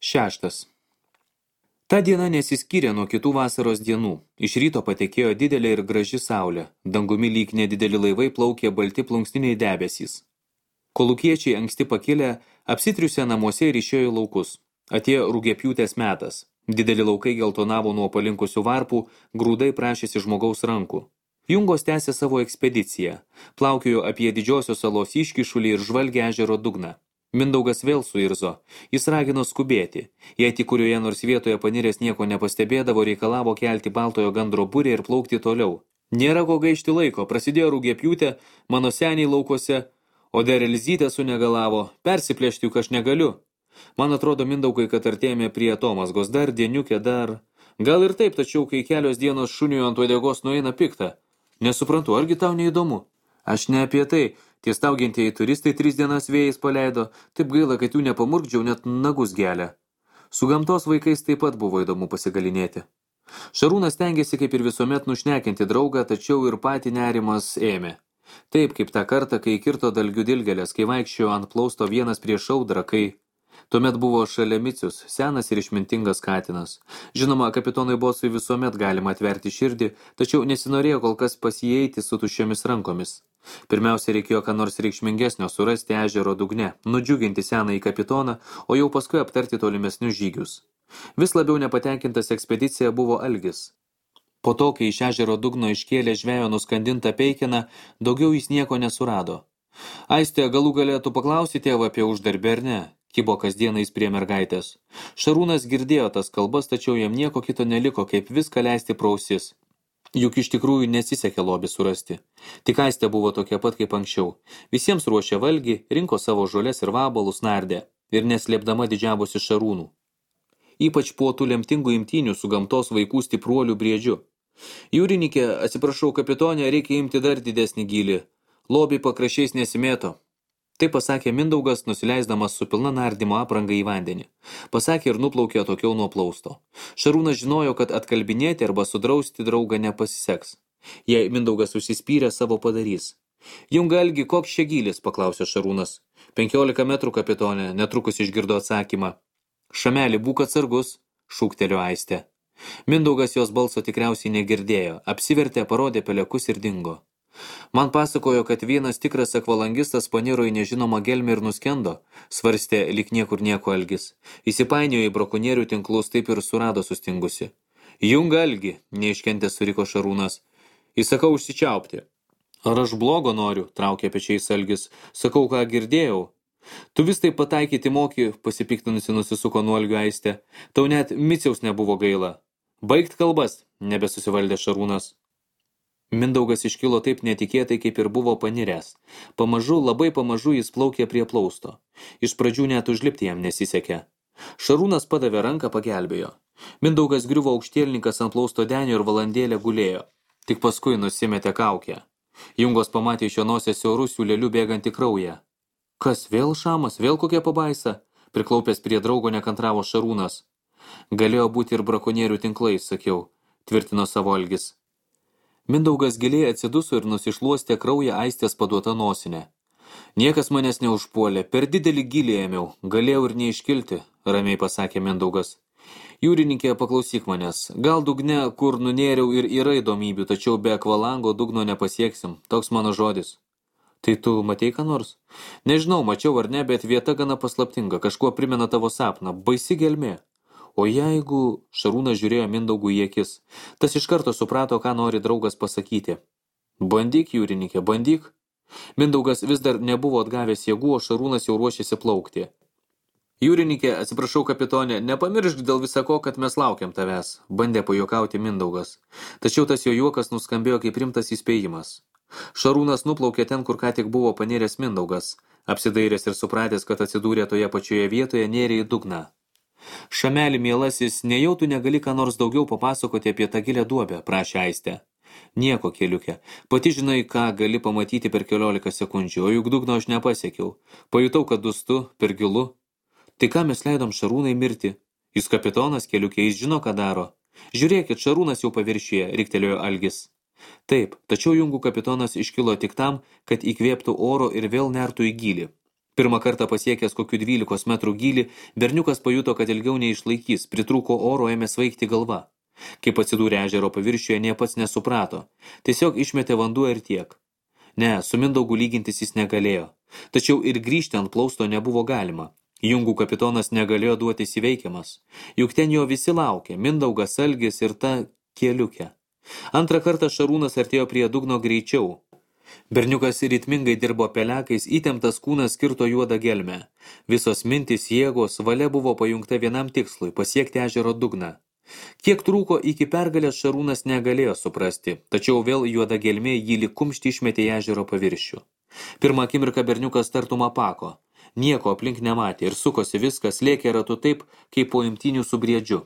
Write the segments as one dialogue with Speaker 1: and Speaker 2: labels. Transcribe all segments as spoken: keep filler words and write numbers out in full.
Speaker 1: Šeštas. Ta diena nesiskyrė nuo kitų vasaros dienų. Iš ryto patekėjo didelė ir graži saulė. Dangumi lyg nedideli laivai plaukė balti plunksniniai debesys. Kolūkiečiai anksti pakilę, apsitriusę namuose ir išėjo į laukus. Atėjo rugiapjūtės metas. Dideli laukai geltonavo nuo palinkusių varpų, grūdai prašėsi žmogaus rankų. Jungos tęsė savo ekspediciją. Plaukiojo apie didžiosios salos iškišulį ir žvalgė ežero dugną. Mindaugas vėl suirzo. Jis ragino skubėti. Jei tik kurioje nors vietoje paniręs nieko nepastebėdavo, reikalavo kelti baltojo gandro burę ir plaukti toliau. Nėra ko gaišti laiko, prasidėjo rugiapjūtė, mano seniai laukuose, o dar Elzytė sunegalavo, persiplėšti juk aš negaliu. Man atrodo, Mindaugai, kad artėjame prie Tomasgos, dar dieniukė, dar... Gal ir taip, tačiau kai kelios dienos šuniui ant uodegos nueina pikta. Nesuprantu, argi tau neįdomu? Aš ne apie tai. Tie staugintieji turistai tris dienas vėjais paleido, taip gaila, kad jų nepamurkdžiau, net nagus gelia. Su gamtos vaikais taip pat buvo įdomu pasigalinėti. Šarūnas tengėsi kaip ir visuomet nušnekinti draugą, tačiau ir patį nerimas ėmė. Taip kaip tą kartą, kai kirto dalgių dilgelės, kai vaikščiojo ant plausto vienas prieš audrą, kai... Tuomet buvo šalia Micius, senas ir išmintingas katinas. Žinoma, kapitonui Bosui visuomet galima atverti širdį, tačiau nesinorėjo kol kas pasieiti su tuščiomis rankomis. Pirmiausia, reikėjo ką nors reikšmingesnio surasti ežero dugne, nudžiuginti senąjį kapitoną, o jau paskui aptarti tolimesnius žygius. Vis labiau nepatenkintas ekspedicija buvo Algis. Po to, kai iš ežero dugno iškėlė žvejo nuskandintą peikiną, daugiau jis nieko nesurado. Aistė, galų galėtų paklausti tėvą apie uždarbį ar ne? Kibo kasdieną jis prie mergaitės. Šarūnas girdėjo tas kalbas, tačiau jam nieko kito neliko, kaip viską leisti pro ausis. Juk iš tikrųjų nesisekė lobį surasti. Tik Aistė buvo tokia pat kaip anksčiau. Visiems ruošė valgį, rinko savo žolės ir vabalus, nardė ir neslėpdama didžiavosi Šarūnų. Ypač po tų lemtingų imtynių su gamtos vaikų stipruolių briedžiu. Jūrininkė, atsiprašau kapitonė, reikia imti dar didesnį gylį. Lobį pakraščiais nesimėto. Tai pasakė Mindaugas, nusileisdamas su pilna nardymo apranga į vandenį. Pasakė ir nuplaukė atokiau nuo plausto. Šarūnas žinojo, kad atkalbinėti arba sudrausti draugą nepasiseks. Jei Mindaugas užsispyrė, savo padarys. Junga Algi, koks čia gylis, paklausė Šarūnas. Penkiolika metrų, kapitonė, netrukus išgirdo atsakymą. Šameli, būk atsargus, šūktelio Aistė. Mindaugas jos balso tikriausiai negirdėjo, apsivertė, parodė pelekus ir dingo. Man pasakojo, kad vienas tikras akvalangistas paniro į nežinomą gelmę ir nuskendo, svarstė lyg niekur nieko Algis. Įsipainiojo į brakonierių tinklus, taip ir surado sustingusi. Junga Algi, neiškentė suriko Šarūnas. Įsakau užsičiaupti. Ar aš blogo noriu, traukė pečiais Algis. Sakau, ką girdėjau. Tu vis taip pataikyti moki, pasipiktinusi nusisuko nuo Algio Aistė. Tau net Miciaus nebuvo gaila. Baigt kalbas, nebesusivaldė Šarūnas. Mindaugas iškilo taip netikėtai, kaip ir buvo paniręs. Pamažu, labai pamažu jis plaukė prie plausto. Iš pradžių net užlipti jam nesisekė. Šarūnas padavė ranką, pagelbėjo. Mindaugas griuvo aukštielninkas ant plausto denio ir valandėlę gulėjo. Tik paskui nusimetė kaukę. Jungos pamatė iš jo nosies siaurų siūlelių bėgantį kraują. Kas, vėl šamas, vėl kokia pabaisa? Priklaupęs prie draugo nekantravo Šarūnas. Galėjo būti ir brakonierių tinklai, sakiau, tvirtino savo Algis. Mindaugas giliai atsiduso ir nusišluostė kraują Aistės paduotą nosinę. Niekas manęs neužpuolė, per didelį gylį ėmiau, galėjau ir neiškilti, ramiai pasakė Mindaugas. Jūrininkė, paklausyk manęs, gal dugne, kur nunėriau ir yra įdomybių, tačiau be akvalango dugno nepasieksim, toks mano žodis. Tai tu matei ką nors? Nežinau, mačiau ar ne, bet vieta gana paslaptinga, kažkuo primena tavo sapną, baisi gelmė. O jeigu Šarūnas žiūrėjo Mindaugui į akis, tas iš karto suprato, ką nori draugas pasakyti. Bandyk, jūrininkė, bandyk. Mindaugas vis dar nebuvo atgavęs jėgų, o Šarūnas jau ruošėsi plaukti. Jūrininkė, atsiprašau kapitonė, nepamiršk dėl visako, kad mes laukiam tavęs, bandė pajuokauti Mindaugas. Tačiau tas jo juokas nuskambėjo kaip rimtas įspėjimas. Šarūnas nuplaukė ten, kur ką tik buvo panėręs Mindaugas. Apsidairęs ir supratęs, kad atsidūrė toje pačioje vietoje, nėrė į dugną. Šameli, mielasis, nejau tu negali ką nors daugiau papasakoti apie tą gilę duobę, prašė Aistė. Nieko, keliukė. Pati žinai, ką gali pamatyti per keliolika sekundžių, o juk dugno aš nepasiekiau. Pajutau, kad dustu, per gilu. Tai ką mes leidom Šarūnai mirti? Jis kapitonas, keliukė, jis žino, ką daro. Žiūrėkit, Šarūnas jau paviršyje, riktelėjo Algis. Taip, tačiau Jungų kapitonas iškilo tik tam, kad įkvėptų oro ir vėl nertų į gylį. Pirmą kartą pasiekęs kokių dvylikos metrų gylį, berniukas pajuto, kad ilgiau neišlaikys, pritrūko oro, ėmė svaigti galva. Kaip atsidūrė ežero paviršiuje, nie pats nesuprato. Tiesiog išmetė vanduo ir tiek. Ne, su Mindaugu lygintis jis negalėjo. Tačiau ir grįžti ant plausto nebuvo galima. Jungų kapitonas negalėjo duotis įveikiamas. Juk ten jo visi laukė, Mindaugas, Algis ir ta keliukė. Antrą kartą Šarūnas artėjo prie dugno greičiau. Berniukas ritmingai dirbo pelekais, įtemptas kūnas skirto juodą gelmę. Visos mintis, jėgos, valia buvo pajungta vienam tikslui – pasiekti ežero dugną. Kiek trūko iki pergalės Šarūnas negalėjo suprasti, tačiau vėl juoda gelmė jį lyg kumštį išmetė į ežero paviršių. Pirmą akimirką berniukas tartum apako. Nieko aplink nematė ir sukosi viskas, lėkė ratu taip, kaip po imtynių su briedžiu.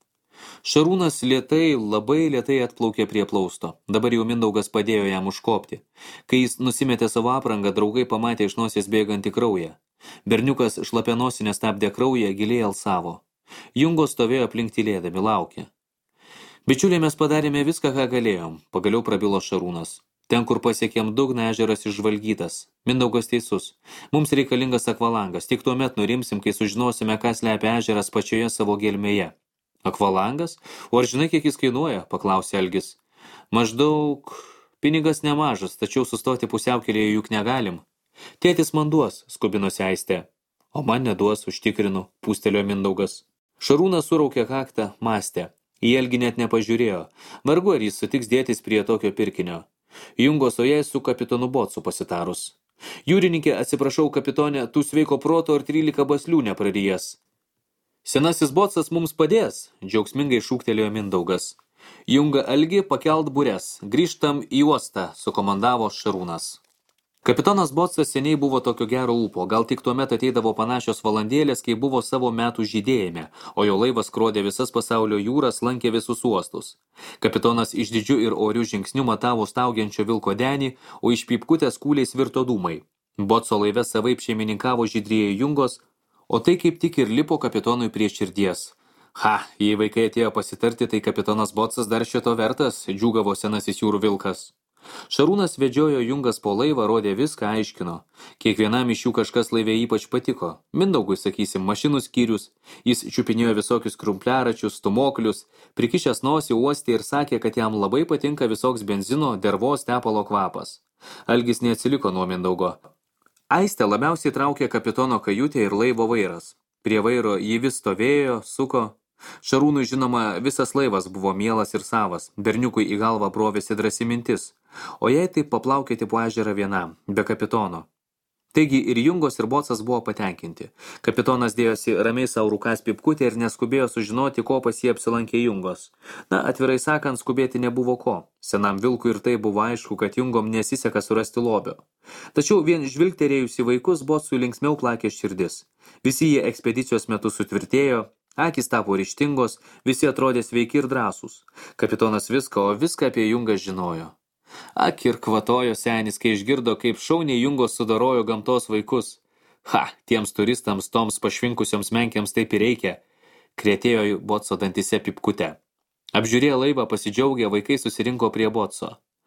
Speaker 1: Šarūnas lėtai, labai lėtai atplaukė prie plausto. Dabar jau Mindaugas padėjo jam užkopti. Kai jis nusimetė savo aprangą, draugai pamatė iš nosies bėgantį kraują. Berniukas šlapia nosinę stabdė kraują, giliai alsavo. Jungo stovėjo aplink tylėdami, laukė. Bičiuliai, mes padarėme viską, ką galėjom, pagaliau prabilo Šarūnas. Ten, kur pasiekėm dugną, ežeras išžvalgytas. Mindaugas teisus. Mums reikalingas akvalangas, tik tuomet nurimsim, kai sužinosime, ką slepia ežeras pačioje savo gelmėje. Akvalangas? O ar žinai, kiek jis kainuoja? Paklausė Algis. Maždaug pinigas nemažas, tačiau sustoti pusiaukelėje juk negalim. Tėtis man duos, skubinosi Aistė. O man neduos, užtikrinu, pūstelėjo Mindaugas. Šarūnas suraukė kaktą, mąstė. Į Algį net nepažiūrėjo. Vargu ar jis sutiks dėtis prie tokio pirkinio. Jungo su jai su kapitonu Botsu pasitarus. Jūrininkė, atsiprašau, kapitonė, tu sveiko proto ir trylika baslių neprarijęs. Senasis Botsas mums padės, džiaugsmingai šūktelėjo Mindaugas. Junga Algį pakelt bures, grįžtam į uostą, sukomandavo Šarūnas. Kapitonas Botsas seniai buvo tokio gero ūpo, gal tik tuomet ateidavo panašios valandėlės, kai buvo savo metų žydėjime, o jo laivas skrodė visas pasaulio jūras, lankė visus uostus. Kapitonas išdidžiu ir oriu žingsniu matavo staugiančio vilko denį, o iš pypkutės kūliais virto dūmai. Botso laive savaip šeimininkavo žydrieji Jungos, o tai kaip tik ir lipo kapitonui prie širdies. Ha, jei vaikai atėjo pasitarti, tai kapitonas Botsas dar šito vertas, džiūgavo senasis jūrų vilkas. Šarūnas vedžiojo Jungas po laivą, rodė viską, aiškino. Kiekvienam iš jų kažkas laive ypač patiko. Mindaugui, sakysim, mašinų skyrius. Jis čiupinėjo visokius krumpliaračius, stumoklius, prikišęs nosį uostė ir sakė, kad jam labai patinka visoks benzino, dervos tepalo kvapas. Algis neatsiliko nuo Mindaugo. Aistę labiausiai traukė kapitono kajutė ir laivo vairas. Prie vairo jį vis stovėjo, suko. Šarūnui, žinoma, visas laivas buvo mielas ir savas. Berniukui į galvą brovėsi drąsi mintis. O jei taip paplaukėti po ežerą vienam, be kapitono. Taigi ir Jungos ir Botsas buvo patenkinti. Kapitonas dėjosi ramiai savo rūkas pipkutę ir neskubėjo sužinoti, ko pas jį apsilankė Jungos. Na, atvirai sakant, skubėti nebuvo ko. Senam vilkui ir tai buvo aišku, kad Jungom nesiseka surasti lobio. Tačiau vien žvilgterėjus į vaikus, Botsui linksmiau plakė širdis. Visi jie ekspedicijos metu sutvirtėjo, akys tapo ryžtingos, visi atrodė sveiki ir drąsūs. Kapitonas viską, o viską apie Jungą žinojo. Ak ir kvatojo senis, kai išgirdo, kaip šauniai Jungos sudarojo gamtos vaikus. Ha, tiems turistams, toms pašvinkusioms menkiams taip ir reikia. Krėtėjo Botso dantise pipkute. Apžiūrėję laivą pasidžiaugę, vaikai susirinko prie Botso.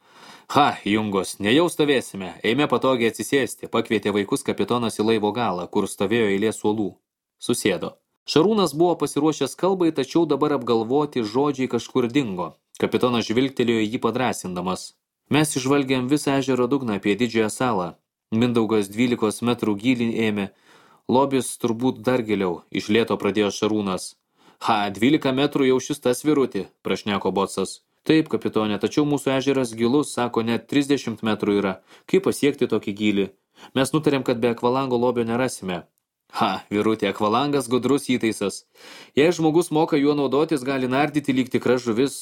Speaker 1: Ha, Jungos, nejau stovėsime, eime patogiai atsisėsti, pakvietė vaikus kapitonas į laivo galą, kur stovėjo eilė suolų. Susėdo. Šarūnas buvo pasiruošęs kalbai, tačiau dabar apgalvoti žodžiai kažkur dingo. Kapitonas žvilgtelėjo jį padrąsindamas. Mes išvalgėm visą ežero dugną apie didžiąją salą. Mindaugas dvylikos metrų gylį ėmė. Lobis turbūt dar giliau, iš lėto pradėjo Šarūnas. Ha, dvylika metrų jau šis tas virutį, prašneko Botsas. Taip, kapitonė, tačiau mūsų ežeras gilus, sako, net trisdešimt metrų yra. Kaip pasiekti tokį gylį? Mes nutarėm, kad be akvalango lobio nerasime. Ha, virutė, akvalangas gudrus įtaisas. Jei žmogus moka juo naudotis, gali nardyti lyg tikra žuvis.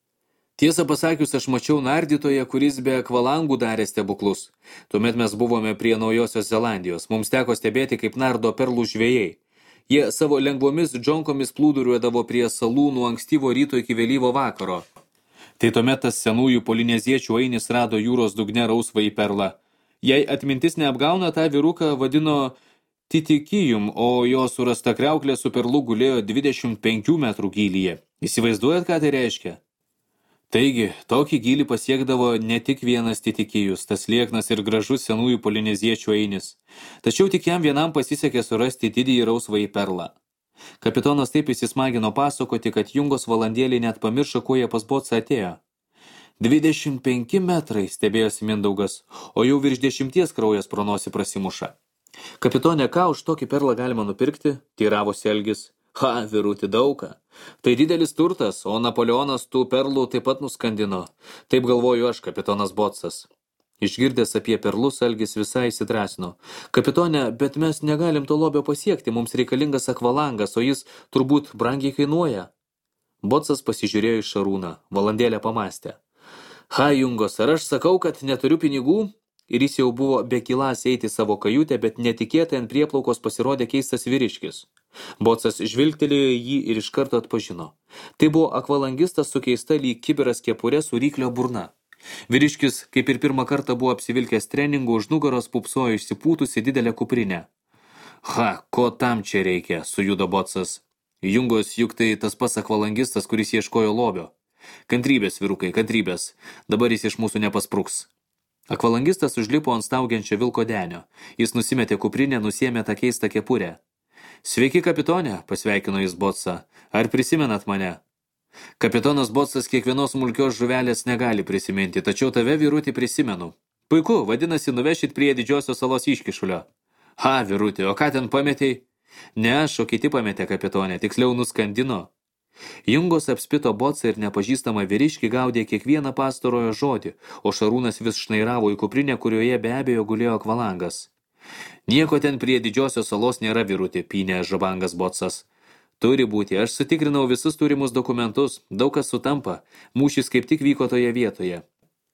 Speaker 1: Tiesą pasakius, aš mačiau nardytoje, kuris be akvalangų darė stebuklus. Tuomet mes buvome prie Naujosios Zelandijos. Mums teko stebėti, kaip nardo perlų žvejai. Jie savo lengvomis džonkomis plūduriuodavo prie salų nuo ankstyvo ryto iki vėlyvo vakaro. Tai tuomet tas senųjų polineziečių ainis rado jūros dugne rausvąjį perlą. Jei atmintis neapgauna, tą vyruką vadino Titikijum, o jo surasta kriauklė su perlu gulėjo dvidešimt penkių metrų gylyje. Įsivaizduojat, ką tai reiškia? Taigi, tokį gylį pasiekdavo ne tik vienas titikijus, tas lieknas ir gražus senųjų polineziečių einis. Tačiau tik jam vienam pasisekė surasti didįjį rausvąjį perlą. Kapitonas taip įsismagino pasakoti, kad Jungos valandėlį net pamiršo, kuo jie pas Botsą atėjo. Dvidešimt penki metrai, stebėjosi Mindaugas, o jau virš dešimties kraujas pro nosį prasimuša. Kapitonė, ką už tokį perlą galima nupirkti? Teiravosi Algis. Ha, vyruti, daugą. Tai didelis turtas, o Napoleonas tų perlų taip pat nuskandino. Taip galvoju aš, kapitonas Botsas. Išgirdęs apie perlus, Algis visai įsidrasino. Kapitonė, bet mes negalim to lobio pasiekti, mums reikalingas akvalangas, o jis turbūt brangiai kainuoja. Botsas pasižiūrėjo į Šarūną, valandėlę pamastė. Ha, Jungos, ar aš sakau, kad neturiu pinigų? Ir jis jau buvo bekiląs eiti savo kajutę, bet netikėtai ant prieplaukos pasirodė keistas vyriškis. Botsas žvilgtelėjo jį ir iš karto atpažino. Tai buvo akvalangistas su keista lyg kibiras kepurė su ryklio burna. Vyriškis, kaip ir pirmą kartą buvo apsivilkęs treningų, už nugaros pupsojo išsipūtusi didelę kuprinę. Ha, ko tam čia reikia, sujudo Botsas. Jungos, juk tai tas pats akvalangistas, kuris ieškojo lobio. Kantrybės, vyrukai, kantrybės. Dabar jis iš mūsų nepaspruks. Akvalangistas užlipo ant staugiančio vilko denio. Jis nusimetė kuprinę, nusiėmė tą keistą kepurę. Sveiki, kapitonė, pasveikino jis Botsą. Ar prisimenat mane? Kapitonas Botsas kiekvienos smulkios žuvelės negali prisiminti, tačiau tave, vyrutį, prisimenu. Puiku, vadinasi, nuvešit prie didžiosios salos iškišulio. Ha, vyrutį, o ką ten pametei? Ne aš, o kiti pametė, kapitonė, tiksliau nuskandino. Jungos apspito Botsą ir nepažįstamą vyriškį gaudė kiekvieną pastarojo žodį, o Šarūnas vis šnairavo į kuprinę, kurioje be abejo gulėjo akvalangas. Nieko ten prie didžiosios salos nėra, vyrutė, pynė žabangas Botsas. Turi būti, aš sutikrinau visus turimus dokumentus, daug kas sutampa, mūšis kaip tik vyko toje vietoje.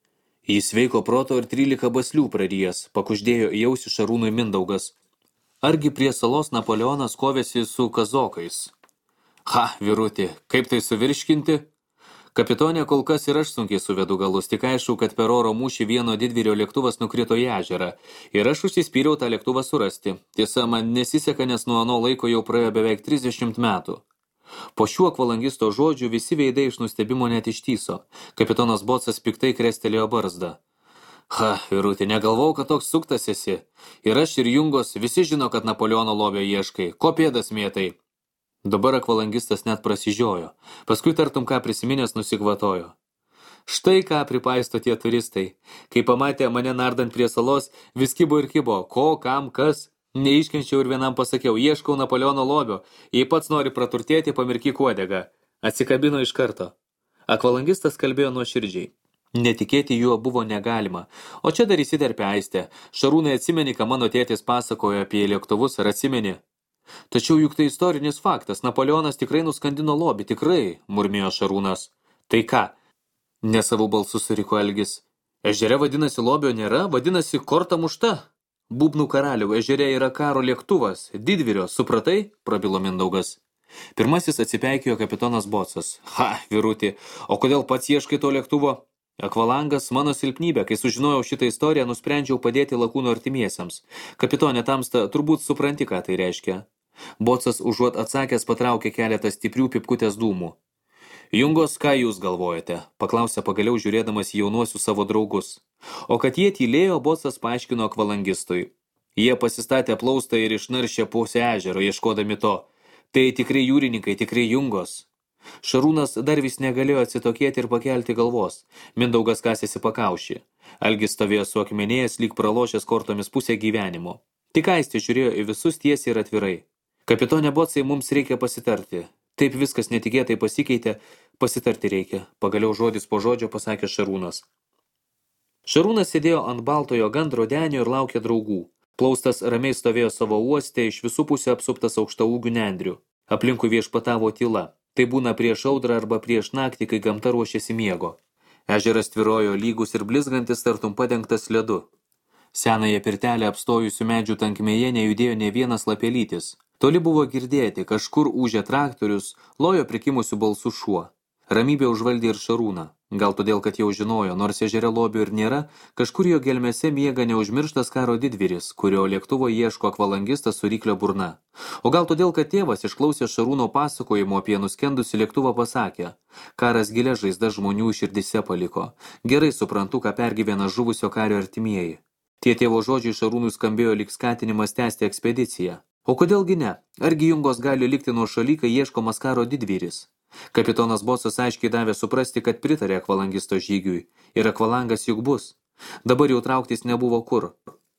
Speaker 1: Jis sveiko proto ir trylika baslių prarijęs, pakuždėjo į ausį Šarūnui Mindaugas. Argi prie salos Napoleonas kovėsi su kazokais? Ha, vyrutį, kaip tai suvirškinti? Kapitonė, kol kas ir aš sunkiai suvedu galus, tik aišku, kad per oro mūšį vieno didvyrio lėktuvas nukrito į ežerą ir aš užsispyriau tą lėktuvą surasti. Tiesa, man nesiseka, nes nuo ano laiko jau praėjo beveik trisdešimt metų. Po šiuo akvalangisto žodžių visi veidai iš nustebimo net ištyso. Kapitonas Botsas piktai krestelėjo barzdą. Ha, vyrutį, negalvau, kad toks suktas esi. Ir aš ir Jungos visi žino, kad Napoleono lobio ieškai. Ko pėdas mėtai? Dabar akvalangistas net prasižiojo. Paskui tartum ką prisiminęs nusikvatojo. Štai ką pripaisto tie turistai. Kai pamatė mane nardant prie salos, vis kibo ir kibo. Ko, kam, kas? Neiškenčiau ir vienam pasakiau, ieškau Napoleono lobio. Jei pats nori praturtėti, pamirkyk uodegą. Atsikabino iš karto. Akvalangistas kalbėjo nuoširdžiai. Netikėti juo buvo negalima. O čia dar įsiterpė Aistė. Šarūnai, atsimeni, ką mano tėtis pasakojo apie lėktuvus, ar atsimeni? Tačiau juk tai istorinis faktas, Napoleonas tikrai nuskandino lobį, tikrai, murmėjo Šarūnas. Tai ką? Nesavų balsų suriko Algis. Ežere vadinasi lobio nėra, vadinasi korta mušta. Būbnų karalių, ežere yra karo lėktuvas, didvyrio, supratai? Prabilo Mindaugas. Pirmasis atsipeikėjo kapitonas Botsas. Ha, vyrutį, o kodėl pats ieškai to lėktuvo? Akvalangas mano silpnybė, kai sužinojau šitą istoriją, nusprendžiau padėti lakūno artimiesiems. Kapitonė Tamsta, turbūt supranti, ką tai reiškia. Botsas užuot atsakęs patraukė keletą stiprių pipkutės dūmų. Jungos, ką jūs galvojate? Paklausė pagaliau žiūrėdamas jaunuosius savo draugus. O kad jie tylėjo, Botsas paaiškino akvalangistui. Jie pasistatė plaustą ir išnaršė pusę ežero, ieškodami to. Tai tikrai jūrininkai, tikrai Jungos. Šarūnas dar vis negalėjo atsitokėti ir pakelti galvos. Mindaugas kasėsi pakaušį. Algis stovėjo suakmenėjęs, lyg pralošęs kortomis pusę gyvenimo. Tik Aistė žiūrėjo į visus tiesiai ir atvirai. Kapitonė Botsai, mums reikia pasitarti. Taip viskas netikėtai pasikeitė, pasitarti reikia. Pagaliau žodis po žodžio pasakė Šarūnas. Šarūnas sėdėjo ant baltojo gandro denio ir laukė draugų. Plaustas ramiai stovėjo savo uoste, iš visų pusių apsuptas aukštaūgių nendrių. Aplinkui viešpatavo tyla. Tai būna prieš audrą arba prieš naktį, kai gamta ruošiasi miego. Ežeras tvirojo lygus ir blizgantis, tartum padengtas ledu. Senąją pirtelę apstojusių medžių tankmėje nejudėjo ne vienas lapelytis. Toli buvo girdėti, kažkur ūžė traktorius, lojo prikimusių balsų šuo. Ramybė užvaldė ir Šarūną. Gal todėl, kad jau žinojo, nors ežere lobių ir nėra, kažkur jo gelmėse miega neužmirštas karo didvyris, kurio lėktuvo ieško akvalangistas su ryklio burna. O gal todėl, kad tėvas, išklausęs Šarūno pasakojimo apie nuskendusį lėktuvą, pasakė, karas gilė žaizda žmonių širdise paliko. Gerai suprantu, ką pergyvena žuvusio kario artimieji. Tie tėvo žodžiai Šarūnui skambėjo lyg skatinimas tęsti ekspediciją. O kodėlgi ne? Argi Jungos gali likti nuošaly, kai ieškomas karo didvyris? Kapitonas Bocas aiškiai davė suprasti, kad pritarė akvalangisto žygiui. Ir akvalangas juk bus. Dabar jau trauktis nebuvo kur.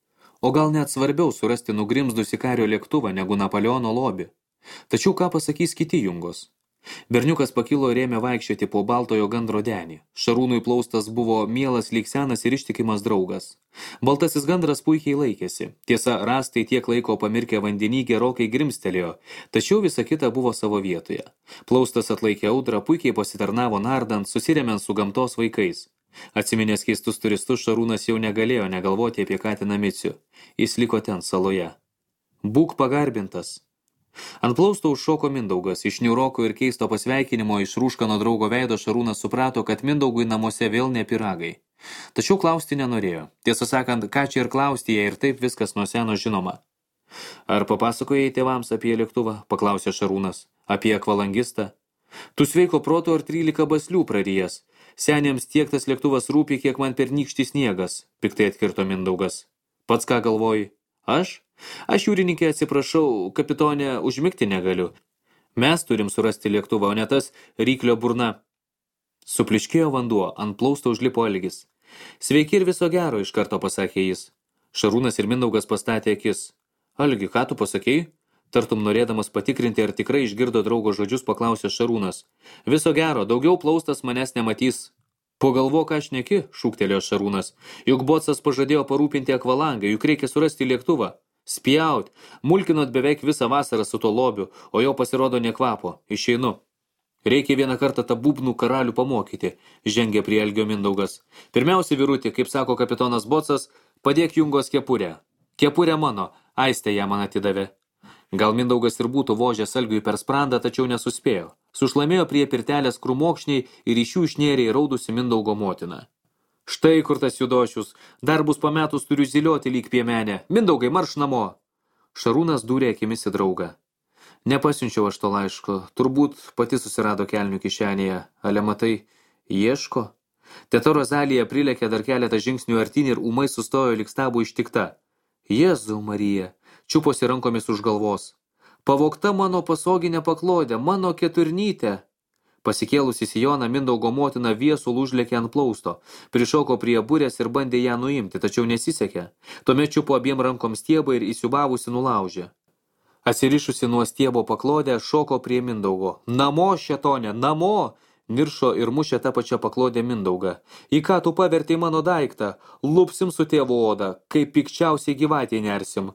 Speaker 1: O gal net svarbiau surasti nugrimzdusi kario lėktuvą negu Napoleono lobį. Tačiau ką pasakys kiti Jungos? Berniukas pakilo ir ėmė vaikščioti po baltojo gandro denį. Šarūnui plaustas buvo mielas lyg senas ir ištikimas draugas. Baltasis gandras puikiai laikėsi. Tiesa, rąstai tiek laiko pamirkę vandenį gerokai grimstelėjo, tačiau visa kita buvo savo vietoje. Plaustas atlaikė audrą, puikiai pasitarnavo nardant, susiremiant su gamtos vaikais. Atsiminęs keistus turistus, Šarūnas jau negalėjo negalvoti apie katiną Micių. Jis liko ten saloje. Būk pagarbintas. Ant plausto užšoko Mindaugas. Iš niūroko ir keisto pasveikinimo iš rūškano draugo veido Šarūnas suprato, kad Mindaugui namuose vėl ne piragai. Tačiau klausti nenorėjo. Tiesą sakant, ką čia ir klausti, jei ir taip viskas nuo seno žinoma. Ar papasakojai tėvams apie lėktuvą? Paklausė Šarūnas. Apie akvalangistą? Tu sveiko proto ar trylika baslių prarijęs. Senėms tiek tas lėktuvas rūpi, kiek man pernykštis sniegas, piktai atkirto Mindaugas. Pats ką galvoji? Aš? Aš jūrininkė atsiprašau, kapitonė, užmigti negaliu. Mes turim surasti lėktuvą, o ne tas ryklio burna. Supliškėjo vanduo, ant plausto užlipo Algis. Sveiki ir viso gero, iš karto pasakė jis. Šarūnas ir Mindaugas pastatė akis. Algi, ką tu pasakei? Tartum norėdamas patikrinti, ar tikrai išgirdo draugo žodžius, paklausė Šarūnas. Viso gero, daugiau plaustas manęs nematys. Pagalvo, ką šneki, šūktelėjo Šarūnas. Juk Bocas pažadėjo parūpinti akvalangą, juk reikia surasti lėktuvą. Spjaut, mulkinot beveik visą vasarą su to lobiu, o jo pasirodo nekvapo. Išeinu. Reikia vieną kartą tą būbnų karalių pamokyti, žengė prie Algio Mindaugas. Pirmiausia, vyrutį, kaip sako kapitonas Bocas, padėk Jungos kepurę. Kepurė mano, Aistė ją man atidavė. Gal Mindaugas ir būtų vožęs Algiui per sprandą, tačiau nesuspėjo. Sušlamėjo prie pirtelės krūmokšniai ir iš jų išnėrė įraudusi Mindaugo motina. Štai kur tas judošius, dar bus pametus turiu zilioti lyg piemenę. Mindaugai, marš namo. Šarūnas dūrė akimis į draugą. Nepasiunčiau aš to laiško, turbūt pati susirado kelnių kišenėje. Ale matai, ieško. Teta Rozalija prilėkė dar keletą žingsnių artyn ir ūmai sustojo lyg stabų ištikta. Jėzau Marija, čiuposi rankomis už galvos. Pavogta mano pasoginė paklodė, mano keturnytė. Pasikėlusi Sijoną, Mindaugo motina viesul užlėkė ant plausto, prišoko prie burės ir bandė ją nuimti, tačiau nesisekė. Tuomet čiupo abiem rankom stiebą ir įsiubavusi nulaužė. Atsirišusi nuo stiebo paklodę, šoko prie Mindaugo. Namo, šetonė, namo! Niršo ir mušė tą pačią paklodę Mindaugą. Į ką tu pavertei mano daiktą? Lupsim su tėvo odą, kaip pikčiausiai gyvatį nersim.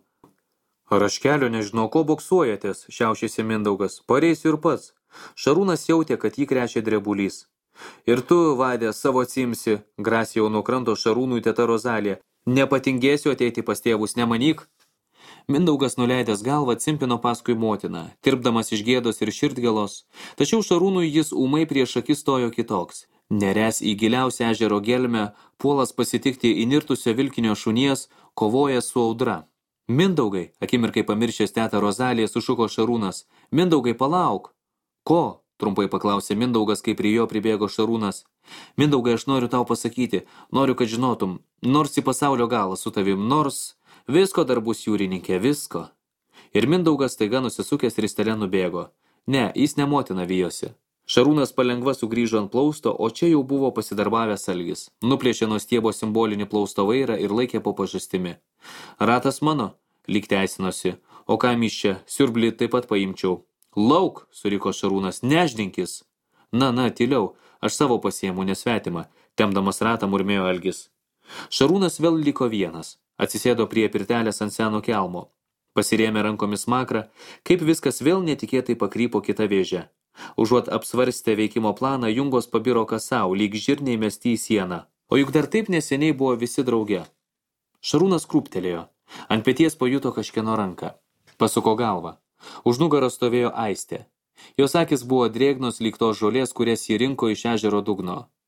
Speaker 1: Raškelio nežinau, ko boksuojatės, šiaušėsi Mindaugas. Pareisiu ir pats. Šarūnas jautė, kad jį krečia drebulys. Ir tu, vadė, savo atsimsi, grasė jau nuo kranto Šarūnui teta Rozalija. Nepatingėsiu ateiti pas tėvus, nemanyk. Mindaugas nuleidęs galvą atsimpino paskui motiną, tirpdamas iš gėdos ir širdgėlos, tačiau Šarūnui jis ūmai prieš akis stojo kitoks. Neres į giliausią ežero gelmę, puolas pasitikti įnirtusio vilkinio šunies, kovoja su audra. Mindaugai, akimirkai pamiršęs tetą Rozaliją, sušuko Šarūnas. Mindaugai, palauk. Ko? Trumpai paklausė Mindaugas, kai prie jo pribėgo Šarūnas. Mindaugai, aš noriu tau pasakyti, noriu, kad žinotum, nors į pasaulio galą su tavim, nors visko dar bus jūrininkė, visko. Ir Mindaugas staiga nusisukęs ristele nubėgo. Ne, jis ne motina vijosi. Šarūnas palengva sugrįžo ant plausto, o čia jau buvo pasidarbavęs Algis. Nuplėšė nuo stiebo simbolinį plausto vairą ir laikė po pažastimi. Ratas mano, lyg teisinosi, o kam iš čia, siurblį taip pat paimčiau. Lauk, suriko Šarūnas, neždinkis. Na, na, tyliau, aš savo pasiemu nesvetimą, temdamas ratą murmėjo Algis. Šarūnas vėl liko vienas, atsisėdo prie pirtelės ant seno kelmo. Pasirėmė rankomis makrą, kaip viskas vėl netikėtai pakrypo kita vėže. Užuot apsvarstę veikimo planą, Jungos pabiro kasau, lyg žirniai mesti į sieną. O juk dar taip neseniai buvo visi drauge. Šarūnas krūptelėjo. Ant peties pajuto kažkieno ranką. Pasuko galvą. Už nugaros stovėjo Aistė. Jos akis buvo drėgnos lyg tos žolės, kurias jį rinko iš ežero dugno.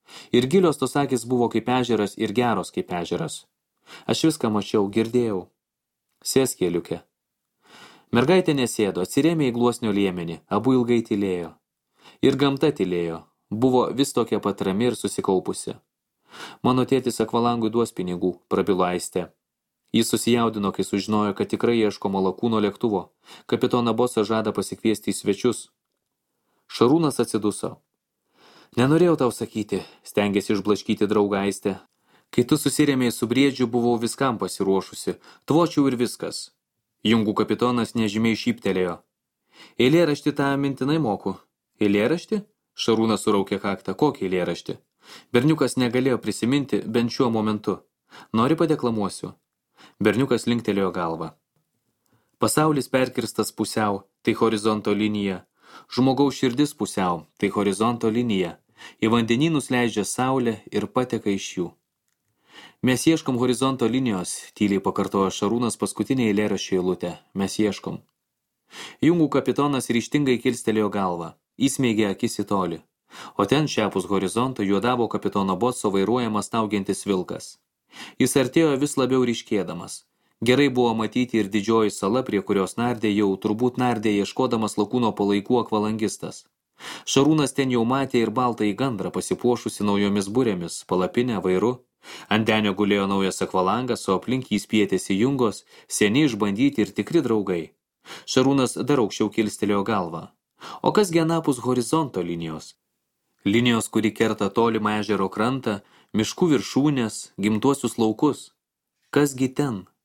Speaker 1: Ir gilios tos akis buvo kaip ežeras ir geros kaip ežeras. Aš viską mačiau, girdėjau. Sėsk, Eliukė. Mergaitė nesėdo, atsirėmė į gluosnio liemenį, abu ilgai tylėjo. Ir gamta tylėjo, buvo vis tokia pat rami ir susikaupusi. Mano tėtis akvalangui duos pinigų, prabilo Aistė. Jis susijaudino, kai sužinojo, kad tikrai ieškomo lakūno lėktuvo. Kapitoną Bosą žada pasikviesti į svečius. Šarūnas atsiduso. Nenorėjau tau sakyti, stengėsi išblaškyti draugą Aistė. Kai tu susirėmėjai su briedžiu, buvau viskam pasiruošusi, tvočiau ir viskas. Jungų kapitonas nežymiai šyptelėjo. Eilėraštį tą mintinai moku. Eilėraštį? Šarūnas suraukė kaktą. Kokį eilėraštį? Berniukas negalėjo prisiminti bent šiuo momentu. Nori padeklamuosiu? Berniukas linktelėjo galvą. Pasaulis perkirstas pusiau, tai horizonto linija. Žmogaus širdis pusiau, tai horizonto linija. Į vandenynus leidžia saulė ir pateka iš jų. Mes ieškom horizonto linijos, tyliai pakartojo Šarūnas paskutinę eilėraščio eilutę. Mes ieškom. Jungų kapitonas ryžtingai kilstelėjo galvą. Įsmeigė akis į tolį. O ten šiapus horizonto juodavo kapitono Boso vairuojamas staugiantis vilkas. Jis artėjo vis labiau ryškėdamas. Gerai buvo matyti ir didžioji sala, prie kurios nardė jau turbūt nardė ieškodamas lakūno palaikų akvalangistas. Šarūnas ten jau matė ir baltąjį gandrą pasipuošusi naujomis burėmis, palapinę, vairu. Ant denio gulėjo naujas akvalangas, o aplink jį spietėsi Jungos, seniai išbandyti ir tikri draugai. Šarūnas dar aukščiau kilstelėjo galvą. O kas gi anapus horizonto linijos? Linijos, kuri kerta tolimą ežero krantą, miškų viršūnės, gimtuosius laukus. Kas gi ten?